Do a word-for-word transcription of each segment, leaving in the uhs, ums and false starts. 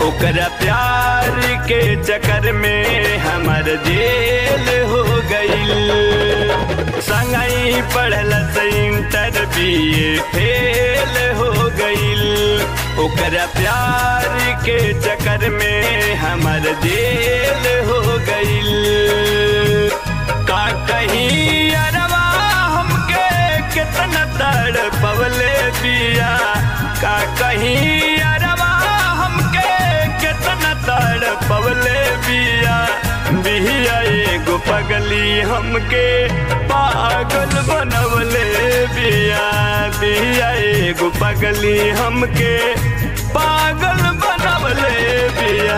ओकरा प्यार के चक्कर में हमर जेल हो गईल। संगई पढ़ल से इंटर बीए फेल हो गईल। ओकरा प्यार के चक्कर में हमर जेल हो गईल। का कहीं अरवा हमके कितना तड़पवले बिया, का कहीं अरवा हमके कितना तड़पवले बिया। बिया एगो पगली हमके पागल बनवले बिया। बिया एगो पगली हमके पागल बनवले बिया।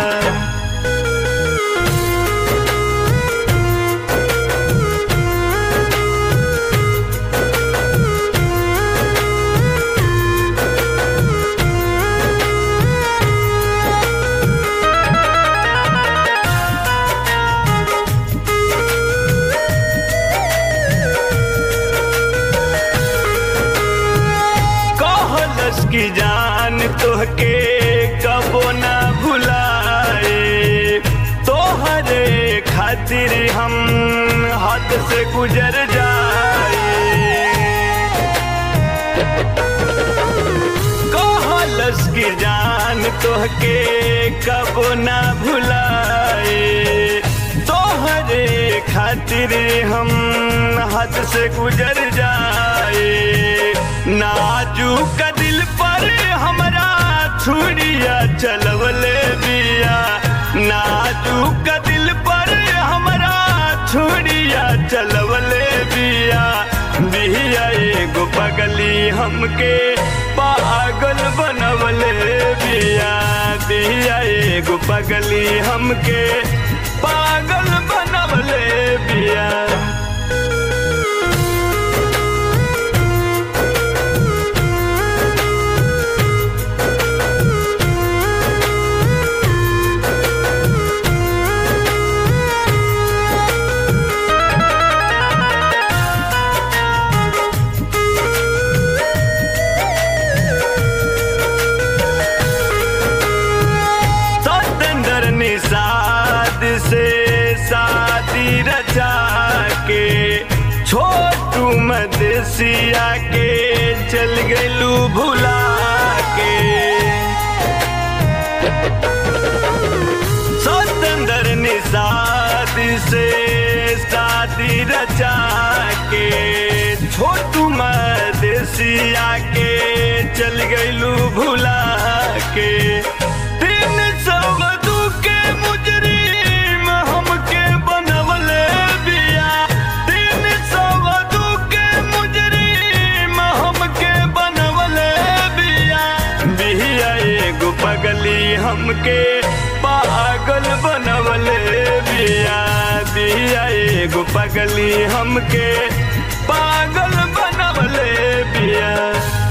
की जान तोहके कबो ना भुलाए, तोहरे खातिर हम हद से गुजर जाए। कहलस की जान तोहके कबो ना भुलाए, तोहरे खातिर हम हद से गुजर जाए। नाजुक दिल पर हमरा छुरिया चलवले बिया। नाजुक दिल पर हमरा छुरिया चलवले बिया। बिया एगो पगली हमके पागल बनवले बिया। बिया एगो पगली हमके पागल बनवले बिया। निषाद से शादी रचा के छोटू मदेसिया के चल गलू भुला के। स्वतंत्र निषाद से शादी रचा के छोटू मदेसिया के चल गलू भुला के। तीन सौ मुजरिम हमके बनवले बिया। तीन सौ के मुजरिम हमके बनवले बिया। बिया एगो पगली हमके पागल बनवले बिया। बिया एगो पगली हमके पागल बनवले बिया।